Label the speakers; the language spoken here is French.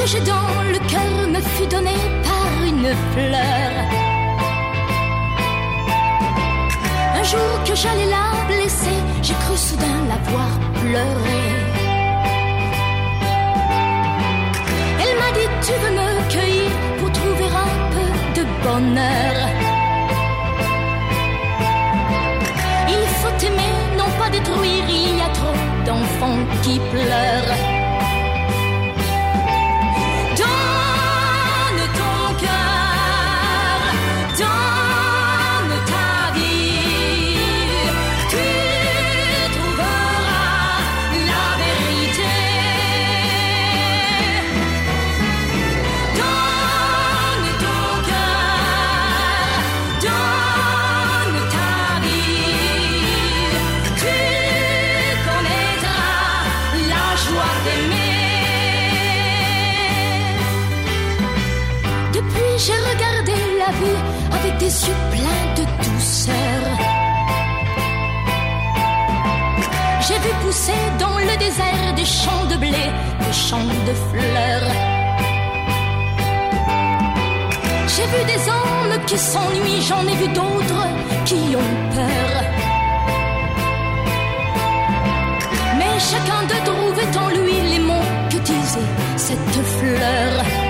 Speaker 1: que j'ai dans le cœur me fut donné par une fleur. Un jour que j'allais la blesser, j'ai cru soudain la voir pleurer. Elle m'a dit tu veux me cueillir pour trouver un peu de bonheur. Il faut aimer, non pas détruire, il y a trop d'enfants qui pleurent. Donne ton cœur, donne ta vie, tu trouveras la vérité. Donne ton cœur, donne ta vie, tu connaîtras la joie d'aimer. Depuis j'ai regardé la vie avec des yeux pleins de douceur. J'ai vu pousser dans le désert des champs de blé, des champs de fleurs. J'ai vu des hommes qui s'ennuient, j'en ai vu d'autres qui ont peur. Mais chacun d'eux trouvait en lui les mots que disait cette fleur.